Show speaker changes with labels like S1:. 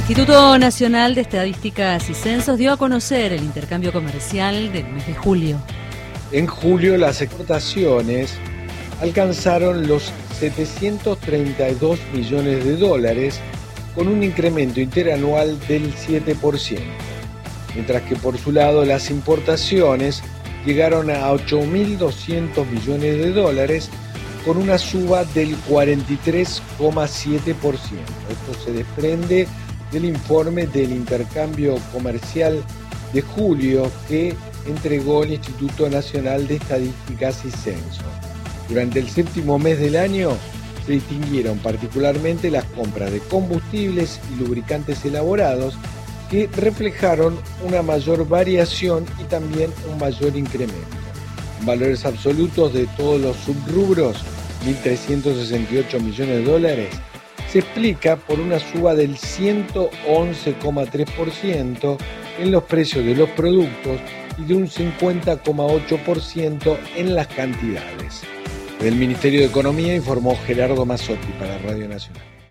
S1: Instituto Nacional de Estadísticas y Censos dio a conocer el intercambio comercial del mes de julio.
S2: En julio las exportaciones alcanzaron los 732 millones de dólares con un incremento interanual del 7%, mientras que por su lado las importaciones llegaron a 8.200 millones de dólares con una suba del 43,7%. Esto se desprende del informe del intercambio comercial de julio que entregó el Instituto Nacional de Estadísticas y Censos. Durante el séptimo mes del año se distinguieron particularmente las compras de combustibles y lubricantes elaborados que reflejaron una mayor variación y también un mayor incremento. En valores absolutos de todos los subrubros, 1.368 millones de dólares, se explica por una suba del 111,3% en los precios de los productos y de un 50,8% en las cantidades. Del Ministerio de Economía informó Gerardo Mazzotti para Radio Nacional.